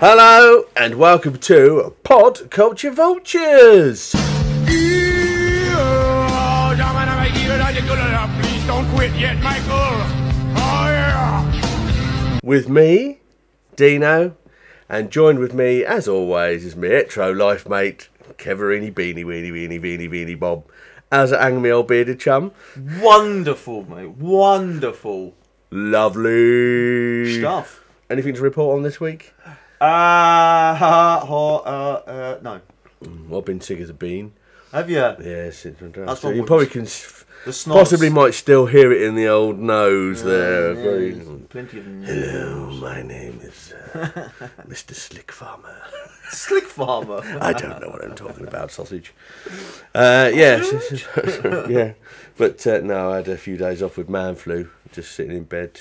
Hello and welcome to Pod Culture Vultures. Please don't quit yet, Michael. Oh, yeah. With me, Dino, and joined with me, as always, is my hetero life mate, Keverini Beanie Bob. How's it hanging, me old bearded chum? Wonderful, mate. Wonderful. Lovely Stuff. Anything to report on this week? No. Well, I've been sick as a bean. Have you? Yes, That's what you we- probably can The snots. possibly might still hear it in the old nose there. Yeah, plenty of Hello, my name is Mr. Slick Farmer. Slick Farmer. I don't know what I'm talking about, sausage. Yes, yeah. But no, I had a few days off with man flu, just sitting in bed.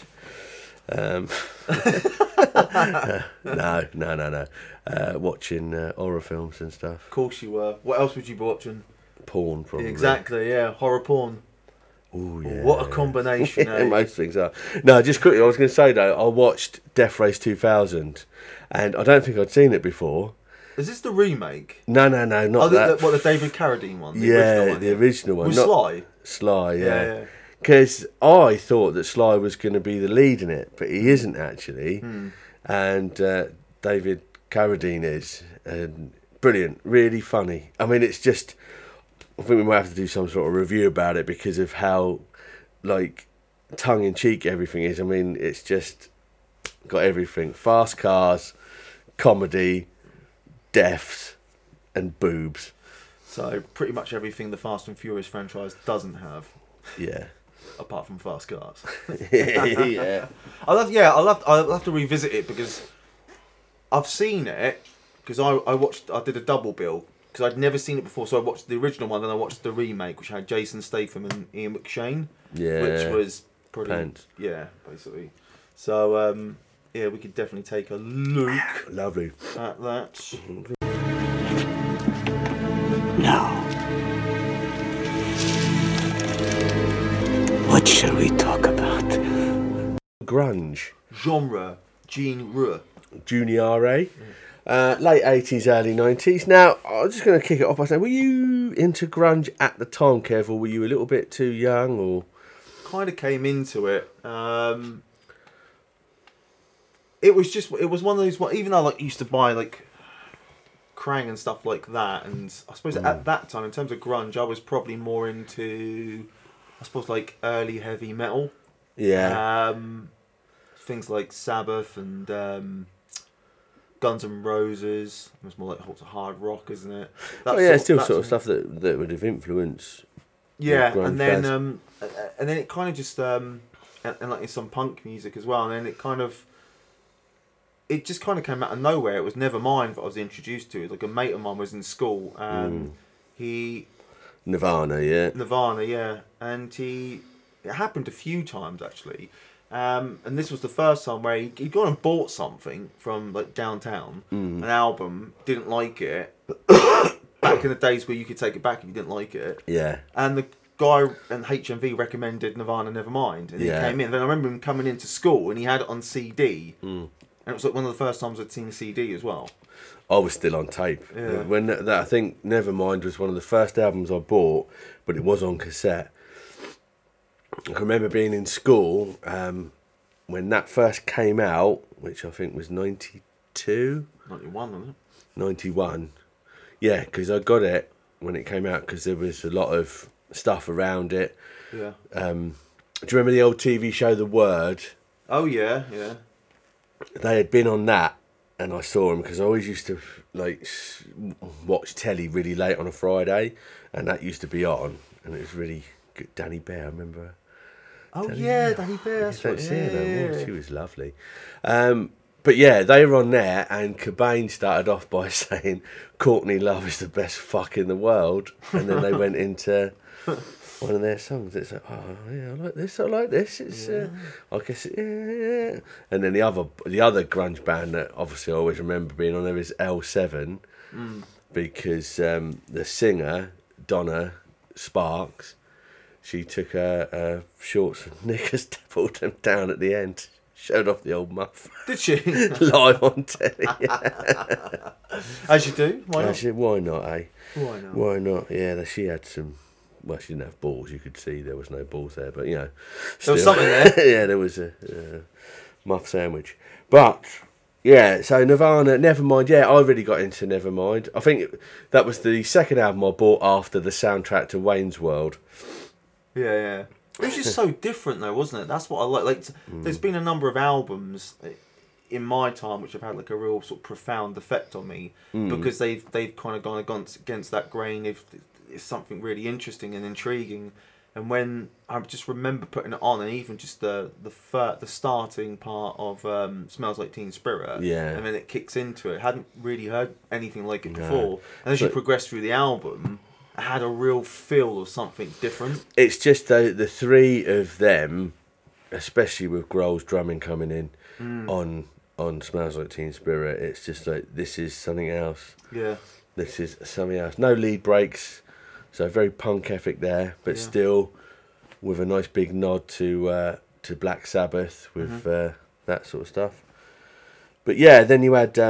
No. Watching horror films and stuff. Of course you were. What else would you be watching? Porn, probably. Exactly, yeah. Horror porn. Oh, yeah. What a combination, eh? Most things are. No, just quickly, I was going to say, though, I watched Death Race 2000, and I don't think I'd seen it before. Is this the remake? No, not that. The David Carradine one? The Yeah, original one, the original one. With not Sly? Sly, Yeah. yeah. Because I thought that Sly was going to be the lead in it, but he isn't actually. And David Carradine is. Brilliant, really funny. I mean, it's just... I think we might have to do some sort of review about it because of how, like, tongue-in-cheek everything is. I mean, it's just got everything. Fast cars, comedy, deaths, and boobs. So, pretty much everything the Fast and Furious franchise doesn't have. Yeah. Apart from fast cars. Yeah. I'll have to revisit it because I've seen it because I did a double bill because I'd never seen it before, so I watched the original one, then I watched the remake, which had Jason Statham and Ian McShane, which was pretty, Pants. yeah, basically. So yeah, we could definitely take a look Lovely. at that. Now, what shall we talk about? Grunge. Genre. Junior. Late 80s, early 90s. Now, I'm just going to kick it off by saying, were you into grunge at the time, Kev, or were you a little bit too young? Or Kind of came into it. It was one of those, even though I used to buy like Krang and stuff like that, and I suppose at that time, in terms of grunge, I was probably more into, I suppose, like early heavy metal. yeah, Things like Sabbath and Guns N' Roses. It was more like hard rock, isn't it? still sort of stuff that would have influenced. Yeah, grunge and then bands. and then it kind of just and like some punk music as well, and then it just kind of came out of nowhere. It was Nevermind that I was introduced to. Like a mate of mine was in school, and Nirvana, yeah. Nirvana, yeah, and it happened a few times actually. And this was the first time where he'd gone and bought something from like downtown, an album, didn't like it. Back in the days where you could take it back if you didn't like it. Yeah. And the guy in HMV recommended Nirvana Nevermind, and he came in. Then I remember him coming into school, and he had it on CD, and it was like one of the first times I'd seen a CD as well. I was still on tape. Yeah. When I think Nevermind was one of the first albums I bought, but it was on cassette. I can remember being in school when that first came out, which I think was 92? 91, wasn't it? 91. Yeah, because I got it when it came out because there was a lot of stuff around it. Yeah. Do you remember the old TV show The Word? Oh, yeah, yeah. They had been on that, and I saw them because I always used to watch telly really late on a Friday, and that used to be on, and it was really good. Danny Bear, I remember. Oh, yeah, Danny Bear. That's Don't right. see her no more. Yeah. She was lovely. But yeah, they were on there, and Cobain started off by saying Courtney Love is the best fuck in the world, and then they went into one of their songs. It's like, oh yeah, I like this. It's I guess yeah. And then the other grunge band that obviously I always remember being on there is L7, because the singer Donna Sparks, she took her shorts and knickers, pulled them down at the end. Showed off the old muff Did she? live on telly. As you do. Why I not? said, why not, eh? Why not? Why not? Yeah, she had some. Well, she didn't have balls. You could see there was no balls there, but There was something there. Yeah, there was a muff sandwich. But yeah, so Nirvana, Nevermind. Yeah, I really got into Nevermind. I think that was the second album I bought after the soundtrack to Wayne's World. Yeah. It was just so different though, wasn't it? That's what I like. Like, there's been a number of albums in my time which have had like a real sort of profound effect on me because they've kind of gone against that grain. If it's something really interesting and intriguing, and when I just remember putting it on, and even just the starting part of Smells Like Teen Spirit, Yeah. and then it kicks into it. Hadn't really heard anything like it No. before, and as you But- progress through the album, it had a real feel of something different. It's just the three of them, especially with Grohl's drumming coming in on Smells Like Teen Spirit. It's just like, this is something else. Yeah. This is something else. No lead breaks, so very punk ethic there, but Yeah. still with a nice big nod to Black Sabbath with that sort of stuff. But yeah, then you had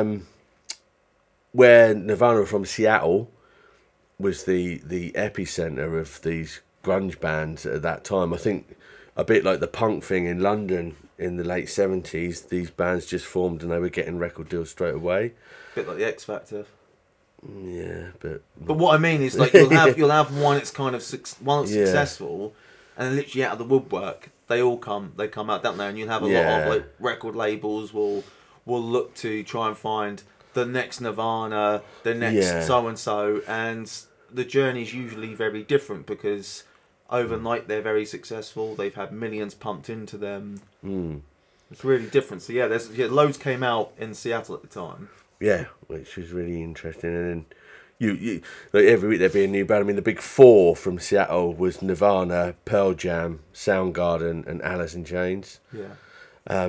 where Nirvana were from, Seattle was the epicenter of these grunge bands at that time. I think a bit like the punk thing in London in the late 70s, these bands just formed and they were getting record deals straight away. Bit like the X Factor. Yeah, but But what I mean is, like, you'll have one that's kind of one that's Yeah. successful, and then literally out of the woodwork, they come out, don't they? And you'll have a lot Yeah. of like record labels will look to try and find the next Nirvana, the next Yeah. so and so, and the journey's usually very different because overnight they're very successful. They've had millions pumped into them. It's really different. So yeah, loads came out in Seattle at the time. yeah, which was really interesting. And then you like every week there'd be a new band. I mean, the big four from Seattle was Nirvana, Pearl Jam, Soundgarden, and Alice in Chains. Yeah.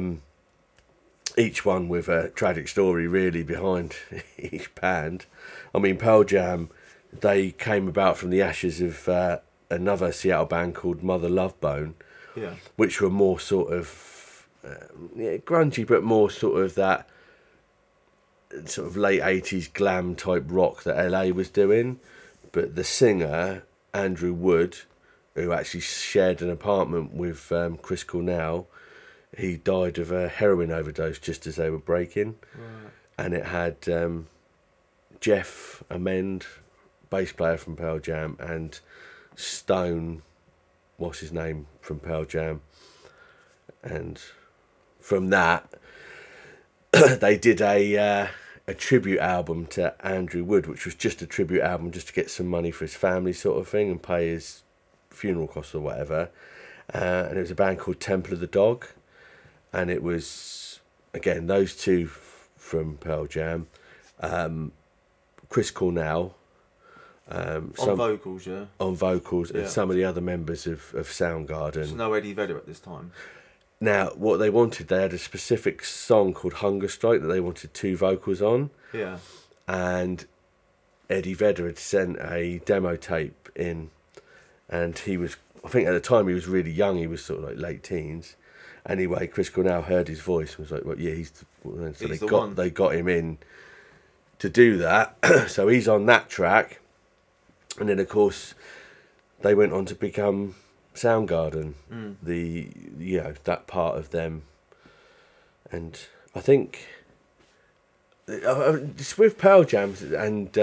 Each one with a tragic story really behind each band. I mean, Pearl Jam, they came about from the ashes of another Seattle band called Mother Love Bone, Yeah. which were more sort of grungy, but more sort of that sort of late 80s glam type rock that LA was doing. But the singer, Andrew Wood, who actually shared an apartment with Chris Cornell, he died of a heroin overdose just as they were breaking. Right. And it had Jeff Amend, bass player from Pearl Jam, and Stone, what's his name, from Pearl Jam. And from that, they did a tribute album to Andrew Wood, which was just a tribute album just to get some money for his family sort of thing and pay his funeral costs or whatever. And it was a band called Temple of the Dog. And it was, again, those two from Pearl Jam. Chris Cornell. On vocals, yeah. On vocals, Yeah. and some of the other members of Soundgarden. There's no Eddie Vedder at this time. Now, what they wanted, they had a specific song called Hunger Strike that they wanted two vocals on. Yeah. And Eddie Vedder had sent a demo tape in, and he was, I think at the time he was really young, he was sort of like late teens. Anyway, Chris Cornell heard his voice and was like, well, yeah, so He's the one. they got him in to do that. So he's on that track. And then, of course, they went on to become Soundgarden, that part of them. And I think it's with Pearl Jam and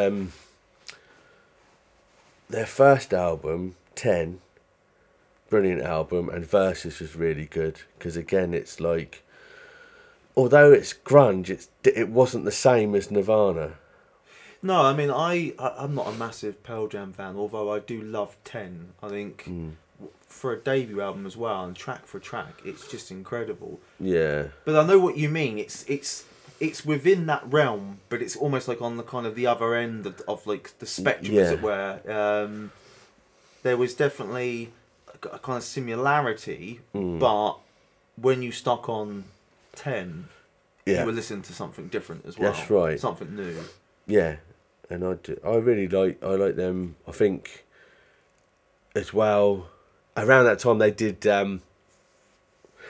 their first album, 10, brilliant album, and Versus was really good because again, it's like, although it's grunge, it wasn't the same as Nirvana. No, I mean, I'm not a massive Pearl Jam fan, although I do love 10. I think for a debut album as well, and track for track, it's just incredible. Yeah. But I know what you mean. It's within that realm, but it's almost like on the kind of the other end of like the spectrum, as it were. There was definitely a kind of similarity, but when you stuck on 10, you were listening to something different as well. That's right. Something new. Yeah, and I really like them. I think as well around that time they did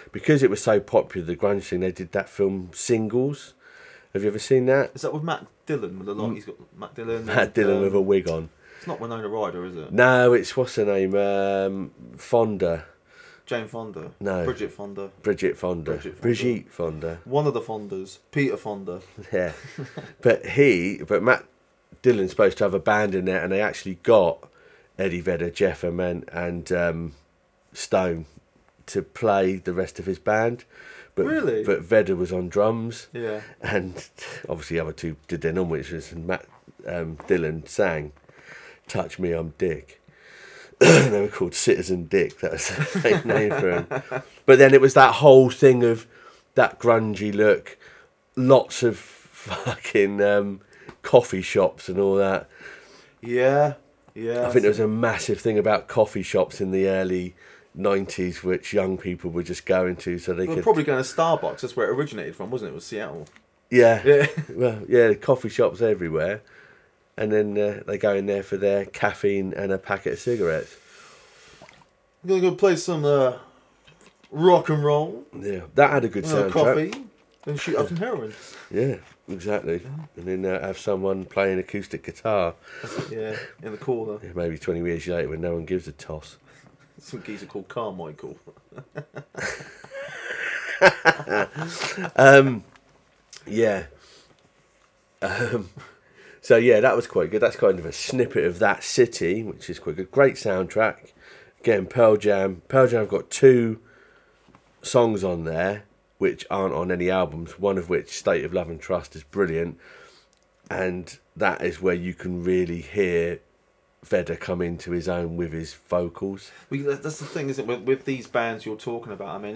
because it was so popular, the grunge thing, they did that film Singles. Have you ever seen that? Is that with Matt Dillon? With a lot, he's got Matt Dillon. Matt Dillon with a wig on. It's not Winona Ryder, is it? No, it's what's her name? Fonda. Jane Fonda. No. Bridget Fonda. Brigitte Fonda. Brigitte Fonda. One of the Fondas. Peter Fonda. Yeah. but Matt Dillon's supposed to have a band in there, and they actually got Eddie Vedder, Jeff Ament, and Stone to play the rest of his band. But, Really? But Vedder was on drums. Yeah. And obviously the other two did their normal, which was Matt Dillon sang Touch Me, I'm Dick. They were called Citizen Dick. That was the fake name for him. But then it was that whole thing of that grungy look, lots of fucking coffee shops and all that. Yeah. Yeah. I think there was a massive thing about coffee shops in the early 90s, which young people were just going to, so they could probably going to Starbucks. That's where it originated from, wasn't it? It was Seattle. Yeah. Well, yeah, coffee shops everywhere. And then they go in there for their caffeine and a packet of cigarettes. I'm going to go play some rock and roll. Yeah, that had a good soundtrack. Coffee. Then shoot up some heroin. Yeah, exactly. And then have someone playing acoustic guitar. Yeah, in the corner. Maybe 20 years later when no one gives a toss. Some geezer called Carmichael. Yeah. So yeah, that was quite good. That's kind of a snippet of that city, which is quite good. Great soundtrack. Again, Pearl Jam. Pearl Jam have got 2 songs on there which aren't on any albums. One of which, State of Love and Trust, is brilliant, and that is where you can really hear Vedder come into his own with his vocals. That's the thing, isn't it? With these bands you're talking about. I mean,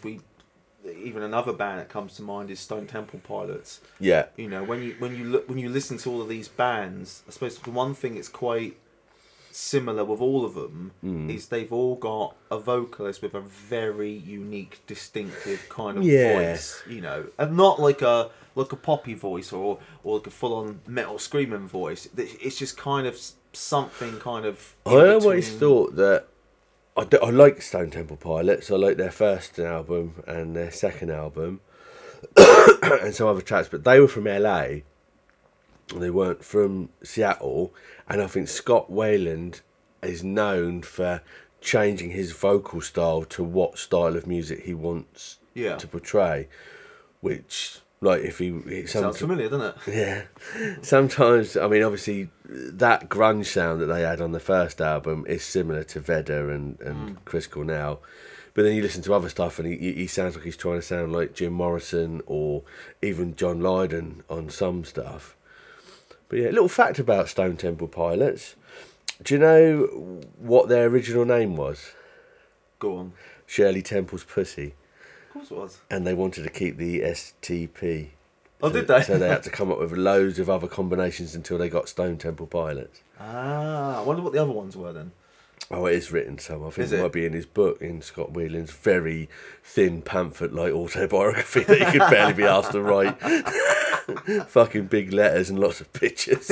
even another band that comes to mind is Stone Temple Pilots. Yeah. You know, when you listen to all of these bands, I suppose the one thing it's quite similar with all of them is they've all got a vocalist with a very unique, distinctive kind of voice. You know, and not like a poppy voice or like a full on metal screaming voice. It's just kind of something kind of. I always thought that. I like Stone Temple Pilots. I like their first album and their second album and some other tracks, but they were from LA and they weren't from Seattle. And I think Scott Weiland is known for changing his vocal style to what style of music he wants to portray, which, like, if he sounds familiar, doesn't it? Yeah. Sometimes, I mean, obviously, that grunge sound that they had on the first album is similar to Vedder and Chris Cornell. But then you listen to other stuff and he sounds like he's trying to sound like Jim Morrison or even John Lydon on some stuff. But yeah, a little fact about Stone Temple Pilots. Do you know what their original name was? Go on. Shirley Temple's Pussy. Of course it was. And they wanted to keep the STP. Oh, did they? So they had to come up with loads of other combinations until they got Stone Temple Pilots. Ah, I wonder what the other ones were then. Oh, it is written some. I think it might be in his book, in Scott Weiland's very thin pamphlet-like autobiography that he could barely be asked to write. Fucking big letters and lots of pictures.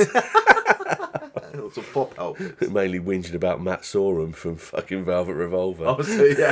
Lots of pop outfits. Mainly whinging about Matt Sorum from fucking Velvet Revolver. Oh, so, yeah.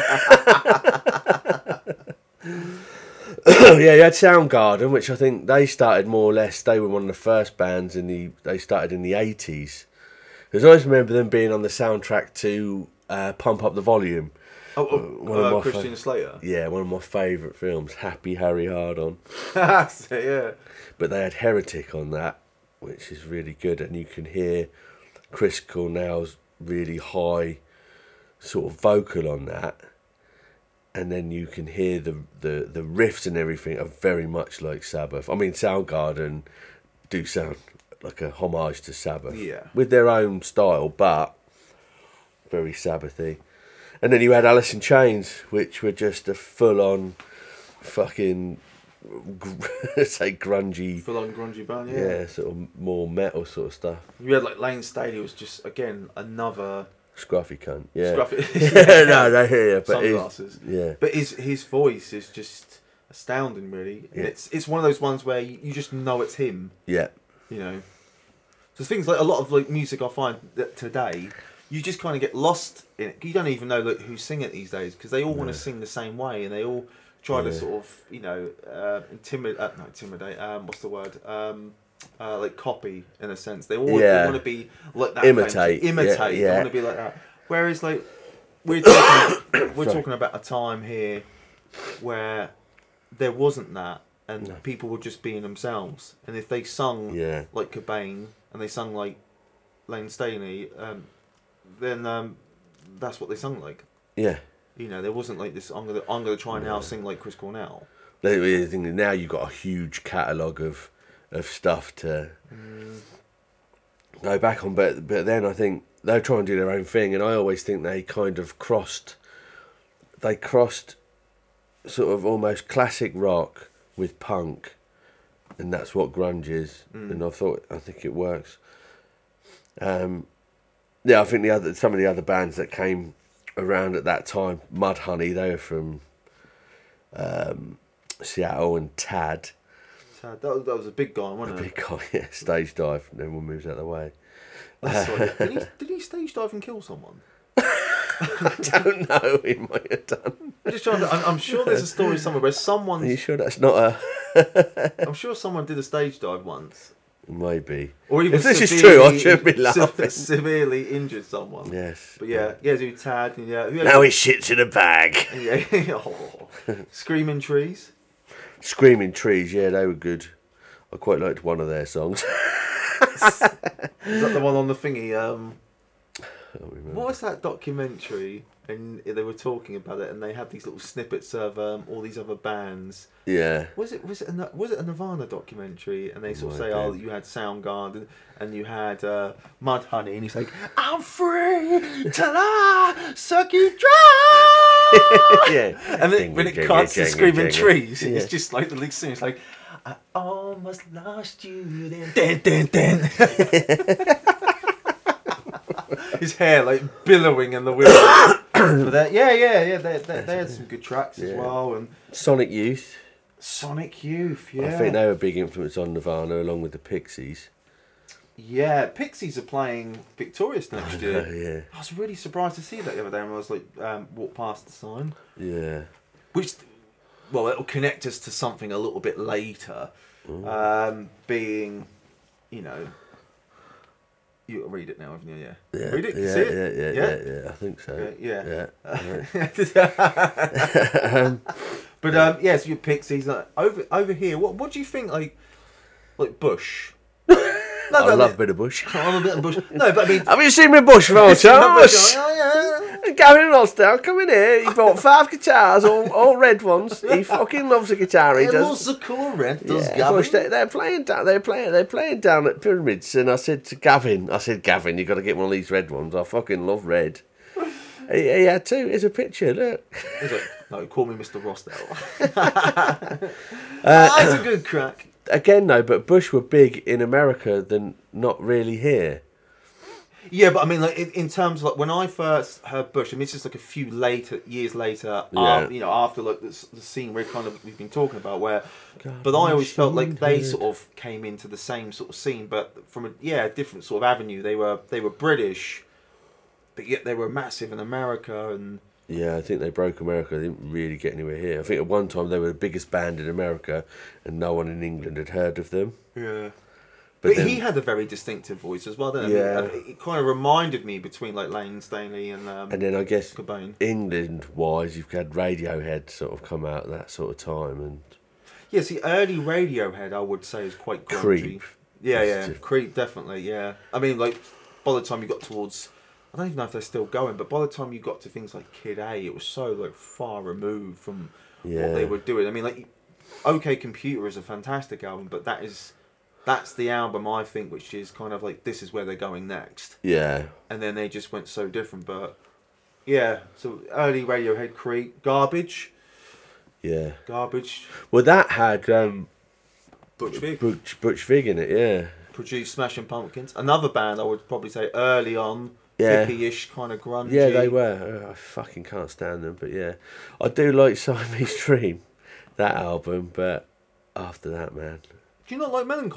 Yeah, you had Soundgarden, which I think they started more or less. They were one of the first bands they started in the 80s. Because I always remember them being on the soundtrack to Pump Up the Volume. Christian Slater. Yeah, one of my favourite films, Happy Harry Hardon. Yeah. But they had Heretic on that, which is really good, and you can hear Chris Cornell's really high sort of vocal on that, and then you can hear the riffs and everything are very much like Sabbath. I mean, Soundgarden do sound like a homage to Sabbath, with their own style, but very Sabbathy. And then you had Alice in Chains, which were just a full-on fucking say grungy, full-on grungy band, yeah, sort of more metal sort of stuff. You had like Lane Staley was just again another scruffy cunt, yeah. Scruffy, no, they hear, but sunglasses, But his voice is just astounding, really. And it's one of those ones where you just know it's him. Yeah. You know, so things like a lot of like music I find that today you just kind of get lost in it. You don't even know who's singing it these days because they all want to sing the same way and they all try to sort of, you know, intimidate. What's the word? Like copy in a sense. They all they want to be like that. Imitate. Imitate. They want to be like that. Whereas like we're talking about a time here where there wasn't that, and people were just being themselves. And if they sung like Cobain and they sung like Lane Staley, then that's what they sung like. Yeah. You know, there wasn't like this. I'm gonna try and now sing like Chris Cornell. The thing is, now you've got a huge catalogue of stuff to go back on, but then I think they'll try and do their own thing, and I always think they kind of crossed sort of almost classic rock with punk, and that's what grunge is. And I think it works. I think some of the other bands that came around at that time, Mudhoney, they were from Seattle, and Tad. That was a big guy, wasn't it? A big guy, yeah. Stage dive, and everyone moves out of the way. That's right. Did he stage dive and kill someone? I don't know. He might have done. I'm just trying to. I'm sure there's a story somewhere where someone. Are you sure that's not a? I'm sure someone did a stage dive once. Maybe. Or even if this is true, I should be laughing. Severely injured someone. Yes. But do Tad. And now he shits in a bag. Screaming Trees. Screaming Trees, yeah, they were good. I quite liked one of their songs. Is that the one on the thingy? What was that documentary? And they were talking about it, and they had these little snippets of all these other bands. Yeah. Was it a Nirvana documentary? And they sort of say, "Oh, you had Soundgarden, and you had Mudhoney," and he's like, "I'm free till I suck you dry." Yeah. And then when it cuts to Screaming Trees, it's just like the lead singer. It's like, "I almost lost you then." Dun, dun, dun. His hair like billowing in the wind. But they had some good tracks as well. And Sonic Youth, yeah. I think they were a big influence on Nirvana, along with the Pixies. Yeah, Pixies are playing Victorious next year. Yeah. I was really surprised to see that the other day when I was like walked past the sign. Yeah. Which, well, it'll connect us to something a little bit later. Being, you know. You read it now, haven't you? Yeah. Read it? See it? Yeah. I think so. Yeah. Yeah. But so your Pixies, like over here. What do you think? Like Bush. I love a bit of Bush. I'm a bit of Bush. No, but I mean, have you seen my Bush photos? Oh, yeah. Gavin Rossdale, come in here. He bought 5 guitars, all red ones. He fucking loves a guitar. He does. Loves the colour red. Does Yeah, Gavin? Bush, they're playing down at Pyramids, and I said to Gavin, you got to get one of these red ones. I fucking love red. he had 2. Here's a picture. Look. He's like, no, call me Mr. Rossdale. That's a good crack. Again, though, but Bush were big in America than not really here. Yeah, but I mean, like in terms of like when I first heard Bush, I mean, it's just like a few years later, after like the scene we've been talking about, where. But I always felt like they sort of came into the same sort of scene, but from a different sort of avenue. They were British, but yet they were massive in America and. Yeah, I think they broke America. They didn't really get anywhere here. I think at one time they were the biggest band in America, and no one in England had heard of them. Yeah. But he had a very distinctive voice as well, didn't he? Yeah. I mean, it kind of reminded me between like Lane Staley and then I guess Cobain. England-wise, you've had Radiohead sort of come out at that sort of time, and see, early Radiohead, I would say, is quite grungy. Creep. Yeah, Creep, definitely. Yeah, I mean, like by the time you got towards, I don't even know if they're still going, but by the time you got to things like Kid A, it was so like far removed from what they were doing. I mean, like, OK Computer is a fantastic album, but that's the album, I think, which is kind of like, this is where they're going next. Yeah. And then they just went so different, but yeah. So early Radiohead, Creep, Garbage. Yeah. Garbage. Well, that had Butch Vig. Butch Vig in it, yeah. Produced Smashing Pumpkins. Another band I would probably say early on, hippie-ish kind of grungy. Yeah, they were. I fucking can't stand them, but yeah. I do like Siamese Dream, that album, but after that, man. Do you not like Melancholy?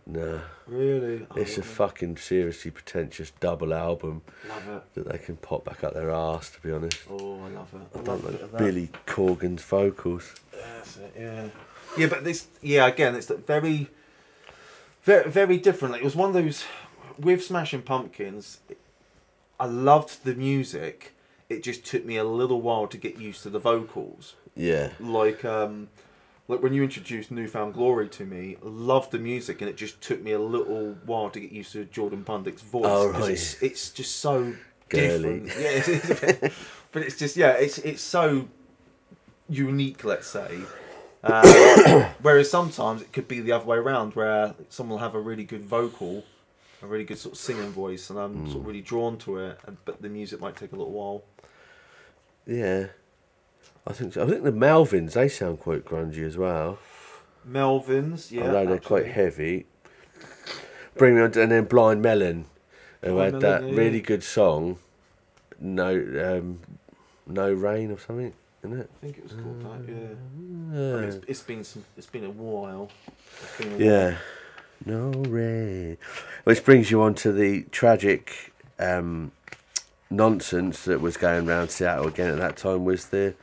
No. Really? Oh, It's a fucking seriously pretentious double album love it. that they can pop back up their arse, to be honest. Oh, I love it. I Don't love a bit like of that. Billy Corgan's vocals. That's it, yeah. Yeah, but this, yeah, again, it's very, very, very different. Like, it was one of those, with Smashing Pumpkins, I loved the music. It just took me a little while to get used to the vocals. Yeah. Like when you introduced Newfound Glory to me, I loved the music, and it just took me a little while to get used to Jordan Pundick's voice. Oh, 'cause right. it's just so Girly. different. Yeah, but it's just, yeah, it's so unique, let's say. Whereas sometimes it could be the other way around, where someone will have a really good vocal, a really good sort of singing voice, and I'm sort of really drawn to it, but the music might take a little while. Yeah. I think so. I think the Melvins, they sound quite grungy as well. Melvins, yeah. Although they're quite absolutely. heavy. Bring Me On, and then Blind Melon, who Blind had Melon, that yeah. really good song, No Rain or something, isn't it? I think it was called that, yeah. I mean, it's been a while. It's been a while. Yeah. No Rain. Which brings you on to the tragic nonsense that was going around Seattle again at that time, was the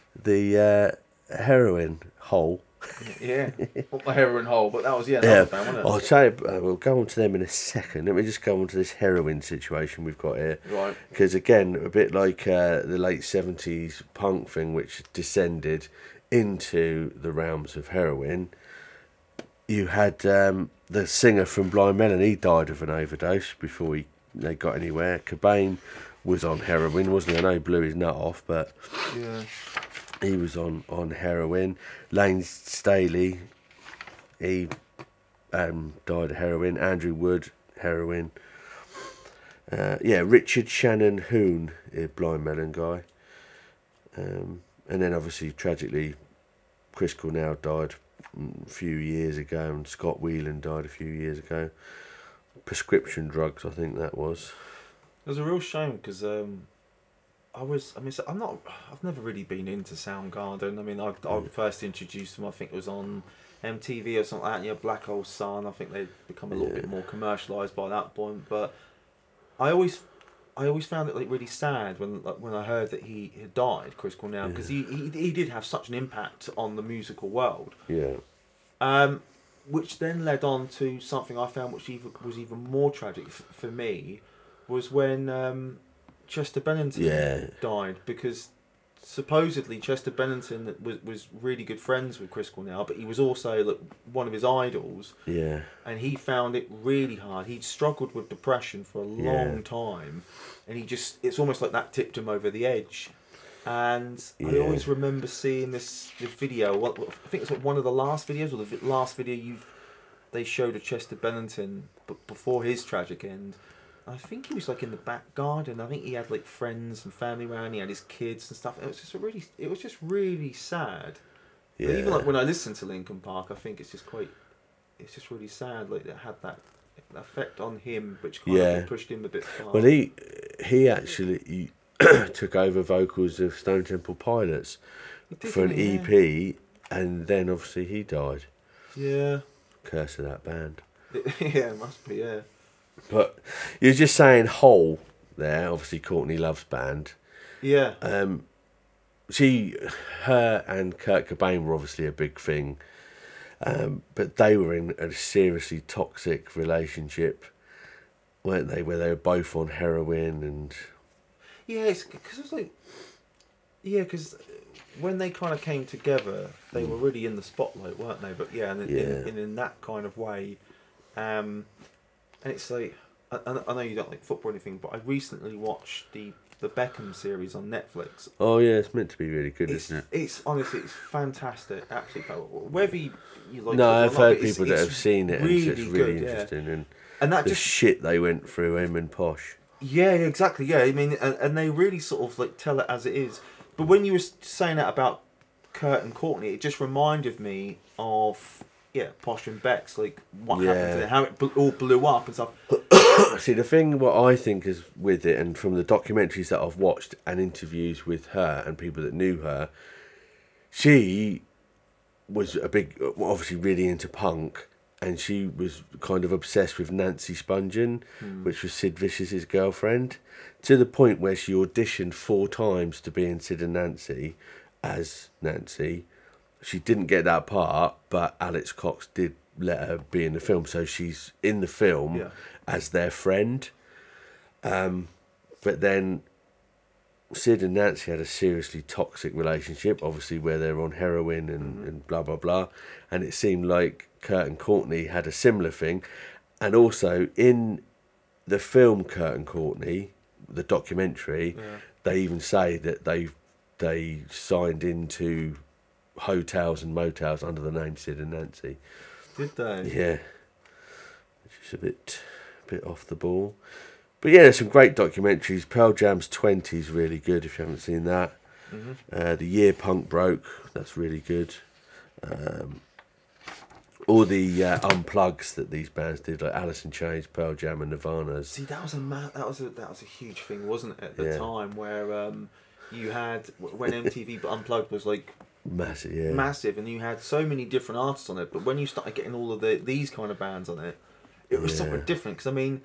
heroin hole. Yeah, not the heroin hole, but that was another band, wasn't it? I'll tell you, we'll go on to them in a second. Let me just go on to this heroin situation we've got here. Right. Because again, a bit like the late 70s punk thing, which descended into the realms of heroin, you had the singer from Blind Melon. He died of an overdose before they got anywhere. Cobain was on heroin, wasn't he? I know he blew his nut off, but Yeah. he was on heroin. Lane Staley, he died of heroin. Andrew Wood, heroin. Richard Shannon Hoon, a Blind Melon guy. And then obviously, tragically, Chris Cornell died a few years ago, and Scott Whelan died a few years ago. Prescription drugs, I think that was. It was a real shame because I've never really been into Soundgarden. I mean, I first introduced them, I think it was on MTV or something like that. Yeah, Black Hole Sun. I think they'd become a little bit more commercialised by that point. But I always found it like really sad when I heard that he had died, Chris Cornell, because he did have such an impact on the musical world. Yeah. Which then led on to something I found which was even more tragic for me, was when Chester Bennington died, because supposedly Chester Bennington was really good friends with Chris Cornell, but he was also one of his idols. Yeah. And he found it really hard. He'd struggled with depression for a long time, and it's almost like that tipped him over the edge. And I always remember seeing this video. I think it's one of the last videos, or the last video they showed of Chester Bennington, but before his tragic end. I think he was in the back garden. I think he had friends and family around. He had his kids and stuff. It was just really sad. Yeah. But even when I listen to Linkin Park, I think it's just really sad. It had that effect on him, which kind of pushed him a bit far. Well, he actually took over vocals of Stone Temple Pilots for an EP, and then obviously he died. Yeah. Curse of that band. Yeah, it must be, yeah. But you're just saying Hole there, obviously Courtney Love's band. Yeah. Her and Kurt Cobain were obviously a big thing, but they were in a seriously toxic relationship, weren't they? Where they were both on heroin and. Yeah, because because when they kind of came together, they were really in the spotlight, weren't they? But in that kind of way, and it's I know you don't like football or anything, but I recently watched the Beckham series on Netflix. Oh yeah, it's meant to be really good, isn't it? It's honestly, it's fantastic, absolutely. Whether you like. No, I've heard it's people that have seen it, really and it's really good, interesting, and that the just shit they went through, him and Posh. Yeah, exactly. Yeah, I mean, and they really sort of tell it as it is. But when you were saying that about Kurt and Courtney, it just reminded me of Posh and Beck's what happened to them, how it all blew up and stuff. See, the thing what I think is with it, and from the documentaries that I've watched and interviews with her and people that knew her, she was obviously really into punk, and she was kind of obsessed with Nancy Spungen, which was Sid Vicious's girlfriend, to the point where she auditioned 4 times to be in Sid and Nancy as Nancy. She didn't get that part, but Alex Cox did let her be in the film, so she's in the film as their friend. But then Sid and Nancy had a seriously toxic relationship, obviously, where they're on heroin and blah, blah, blah. And it seemed like Kurt and Courtney had a similar thing. And also, in the film Kurt and Courtney, the documentary, they even say that they signed into hotels and motels under the name Sid and Nancy. Did they? Yeah. Which is a bit off the ball. But yeah, there's some great documentaries. Pearl Jam's 20 is really good if you haven't seen that. The Year Punk Broke, that's really good. All the unplugs that these bands did, like Alice in Chains, Pearl Jam, and Nirvana's. See, that was a huge thing, wasn't it, at the time, where you had when MTV Unplugged was like massive, and you had so many different artists on it. But when you started getting all of these kind of bands on it, it was something different. Because I mean,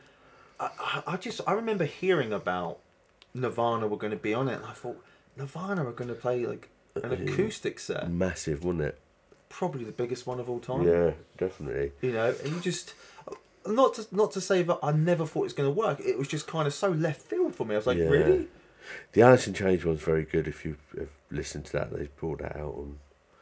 I remember hearing about Nirvana were going to be on it, and I thought Nirvana were going to play like an acoustic set. Massive, wasn't it? Probably the biggest one of all time. Yeah, definitely. You know, and you just not to say that I never thought it was going to work. It was just kind of so left field for me. I was like, really? The Alice in Chains one's very good. If you have listened to that, they pulled that out on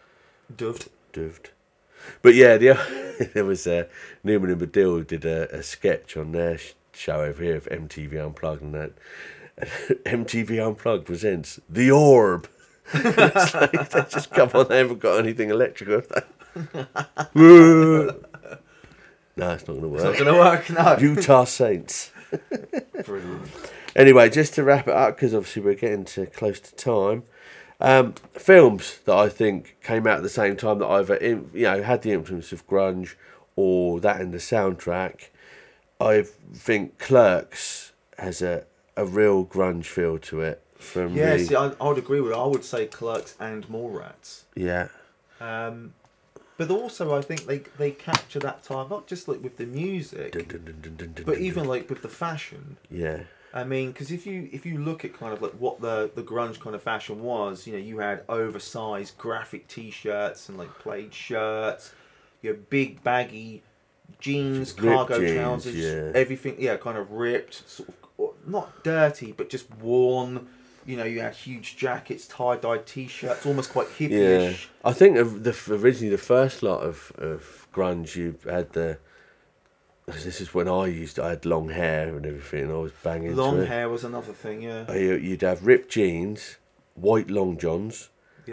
Doved. But yeah, there was Newman and Baddiel who did a sketch on their show over here of MTV Unplugged, and that MTV Unplugged presents The Orb. It's like, they just come on, they haven't got anything electrical. No, it's not going to work. It's not going to work, no. Utah Saints. Brilliant. Anyway, just to wrap it up, because obviously we're getting close to time. Films that I think came out at the same time that either had the influence of grunge or that in the soundtrack. I think Clerks has a real grunge feel to it. See, I would agree with it. I would say Clerks and Mallrats. Yeah. But also, I think they capture that time, not just like with the music, but even like with the fashion. Yeah. I mean, because if you look at kind of like what the grunge kind of fashion was, you know, you had oversized graphic T-shirts and like plaid shirts, you had big baggy jeans, cargo trousers, everything, kind of ripped, sort of not dirty, but just worn. You know, you had huge jackets, tie-dyed T-shirts, almost quite hippie-ish. Yeah. I think originally the first lot of grunge, you had this is when I had long hair and everything, and I was banging Long hair was another thing, yeah. You'd have ripped jeans, white long johns,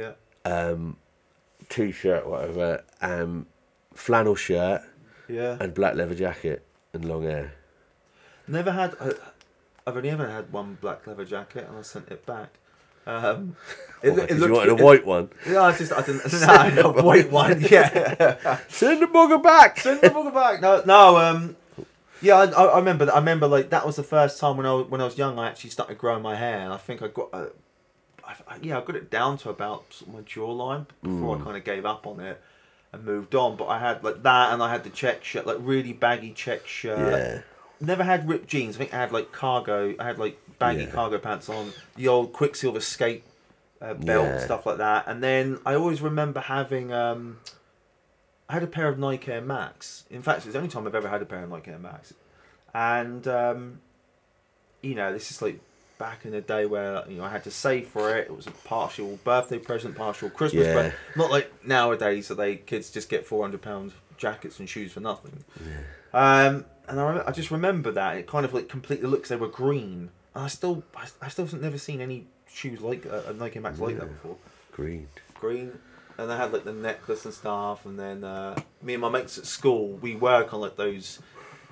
T-shirt, whatever, flannel shirt, and black leather jacket and long hair. Never had... I've only ever had one black leather jacket, and I sent it back. You wanted a white one? Yeah, I didn't. No, a white one. Yeah. Send the booger back. No. Yeah, I remember. I remember like that was the first time when I was young. I actually started growing my hair, and I think I got. I got it down to about sort of my jawline before I kind of gave up on it and moved on. But I had like that, and I had the check shirt, like really baggy check shirt. Yeah. Never had ripped jeans. I think I had like cargo. I had like baggy cargo pants on. The old Quicksilver skate belt, stuff like that. And then I always remember having. I had a pair of Nike Air Max. In fact, it's the only time I've ever had a pair of Nike Air Max. And this is like back in the day where I had to save for it. It was a partial birthday present, partial Christmas present. Not like nowadays that kids just get £400 jackets and shoes for nothing. Yeah. And I just remember that it kind of like completely looks. They were green, and I still have never seen any shoes like a Nike Max like that before. Green, and they had like the necklace and stuff. And then me and my mates at school, we were kind of like those.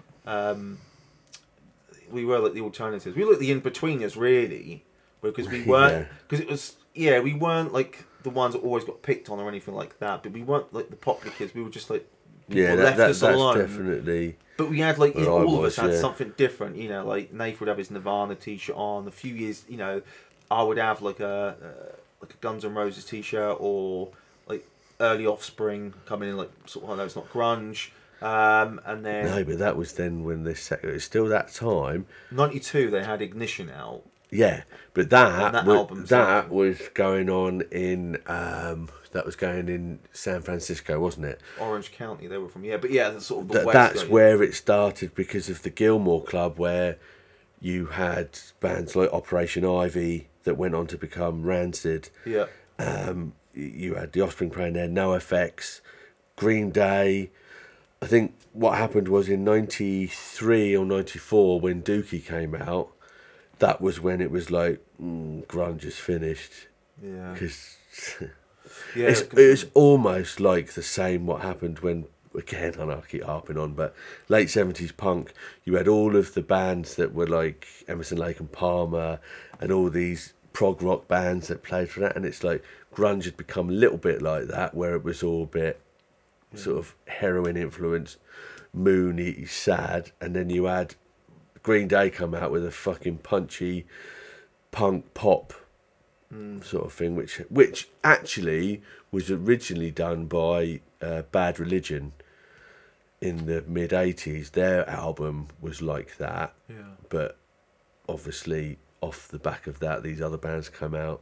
We were like the alternatives. We were like the in-betweeners, really, because we weren't. Because it was we weren't like the ones that always got picked on or anything like that. But we weren't like the popular kids. We were just like that's definitely. But we had like all of us had something different, like Nath would have his Nirvana t-shirt on. A few years, I would have like a Guns N' Roses t-shirt, or like early Offspring coming in, like sort of, I know it's not grunge. And then No, but that was then when it was still that time. 92 they had Ignition out. Yeah, but And that album's that was going on in that was going in San Francisco, wasn't it? Orange County they were from. Yeah, but yeah, that's sort of the West. That's Coast. where it started because of the Gilmore Club, where you had bands like Operation Ivy that went on to become Rancid. Yeah. You had the Offspring playing there, NoFX, Green Day. I think what happened was in 93 or 94 when Dookie came out, that was when it was like, grunge is finished. Yeah. Because Yeah. it's almost like the same what happened when, again, I know I keep harping on, but late 70s punk, you had all of the bands that were like Emerson, Lake and Palmer and all these prog rock bands that played for that, and it's like grunge had become a little bit like that, where it was all a bit sort of heroin influenced, moony, sad, and then you had Green Day come out with a fucking punchy punk pop sort of thing, which actually was originally done by Bad Religion in the mid 80s. Their album was like that, but obviously off the back of that, these other bands come out.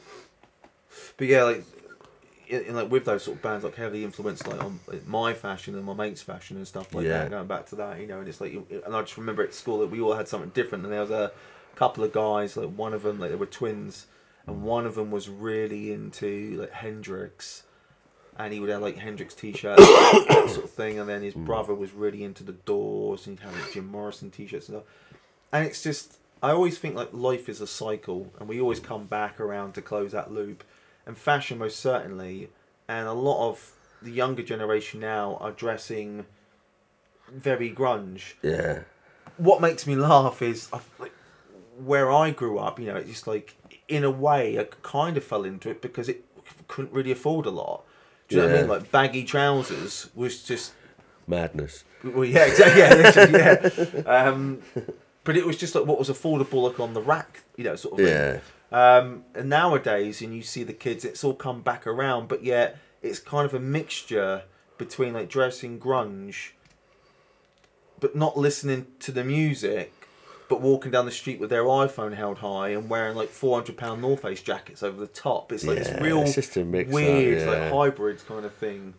But yeah, like like with those sort of bands, like heavily influenced like on my fashion and my mate's fashion and stuff like that. Going back to that, and it's like, and I just remember at school that we all had something different, and there was a couple of guys, like one of them, like they were twins, and one of them was really into like Hendrix, and he would have like Hendrix t-shirts, that sort of thing, and then his brother was really into the Doors, and he'd have like Jim Morrison t-shirts and stuff. And it's just, I always think like life is a cycle, and we always come back around to close that loop. And fashion most certainly, and a lot of the younger generation now are dressing very grunge. Yeah. What makes me laugh is like, where I grew up, it's just like, in a way, I kind of fell into it because it couldn't really afford a lot. Do you know what I mean? Like baggy trousers was just madness. Well, yeah, exactly. Yeah, literally, yeah. But it was just like what was affordable, like on the rack, sort of thing. Yeah. And nowadays, and you see the kids, it's all come back around, but yet it's kind of a mixture between like dressing grunge, but not listening to the music, but walking down the street with their iPhone held high and wearing like £400 North Face jackets over the top. It's like this real it's just a mix weird, up, like hybrid kind of thing.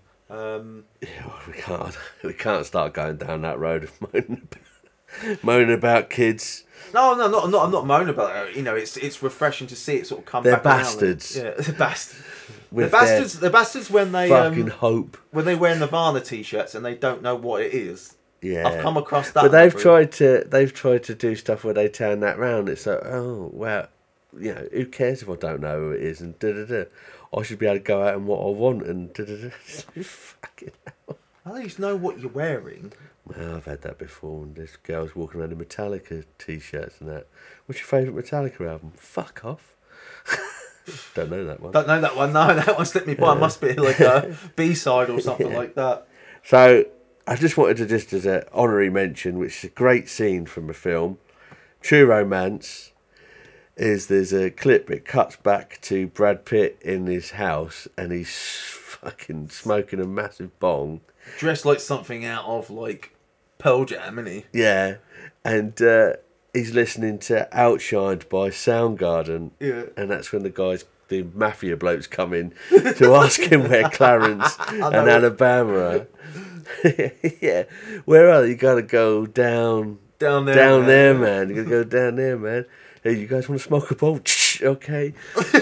We can't start going down that road of moaning about kids. No, I'm not moaning about it. It's refreshing to see it sort of come They're back. bastards. Around. Yeah, they're bastards. With They're bastards when they fucking hope. when they wear Nirvana t-shirts and they don't know what it is. Yeah, I've come across that. But they've tried to do stuff where they turn that round. It's like, oh well, who cares if I don't know who it is, and I should be able to go out and what I want, and fucking hell. At least know what you're wearing. Well, I've had that before, and there's girls walking around in Metallica t-shirts and that. What's your favourite Metallica album? Fuck off. Don't know that one. Don't know that one. No, that one slipped me by. It must be like a B-side or something like that. So I just wanted to just as an honorary mention, which is a great scene from a film, True Romance, is there's a clip, it cuts back to Brad Pitt in his house and he's fucking smoking a massive bong. Dressed like something out of like Pearl Jam, isn't he? Yeah, and he's listening to Outshined by Soundgarden. Yeah. And that's when the mafia blokes come in to ask him where Clarence and Alabama are. Yeah, where are they? You gotta go down there, man. You gotta go down there, man. Hey, you guys want to smoke a bowl? Okay.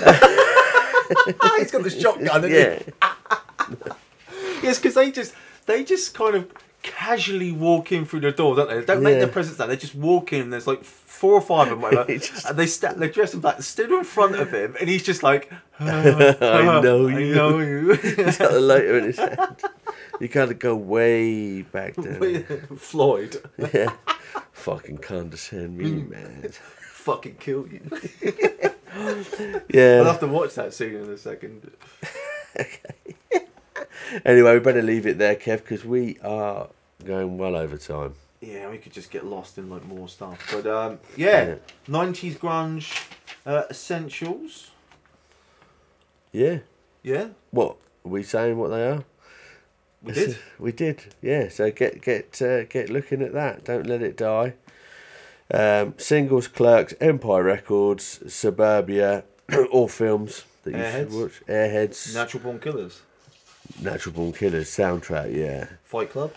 He's got the shotgun, isn't he? Yes, because they just kind of casually walk in through the door, don't they? They don't make their presence there. They just walk in. There's like 4 or 5 of them, whatever, and they're dressed in black, stood in front of him, and he's just like, I know you. He's got the lighter in his hand. You gotta go way back there. Floyd. Yeah. Fucking condescend me, man. Fucking kill you. Yeah. I'll have to watch that scene in a second. Okay. Anyway, we better leave it there, Kev, because we are going well over time. Yeah, we could just get lost in like more stuff. But 90s grunge essentials. Yeah. Yeah. What are we saying? What they are? We did. We did, yeah. So get looking at that. Don't let it die. Singles, Clerks, Empire Records, Suburbia, all films that you should watch. Airheads, Natural Born Killers, soundtrack, yeah. Fight Club.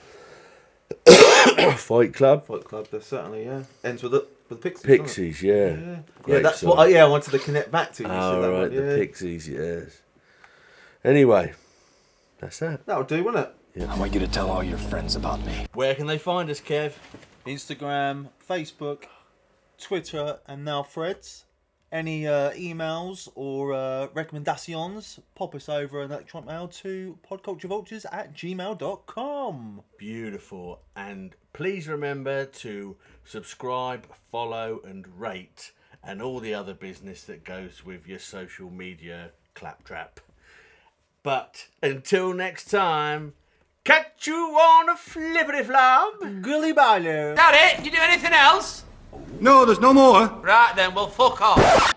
Fight Club. There's certainly ends with the Pixies. Pixies, yeah. Great that's song. what I wanted to connect back to. You Oh, said that right, one, the Pixies, yes. Anyway, that's that. That'll do, won't it? I want you to tell all your friends about me. Where can they find us, Kev? Instagram, Facebook, Twitter, and now Threads. Any emails or recommendations, pop us over an electronic mail to podculturevultures@gmail.com. Beautiful. And please remember to subscribe, follow, and rate, and all the other business that goes with your social media claptrap. But until next time, catch you on a flippity flop. Gully Bailo. That it? You do anything else? No, there's no more. Right then, well, fuck off.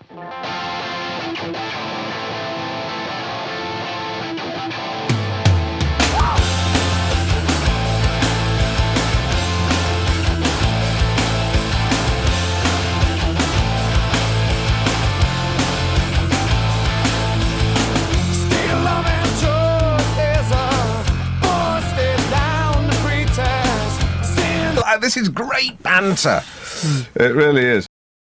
This is great banter. It really is.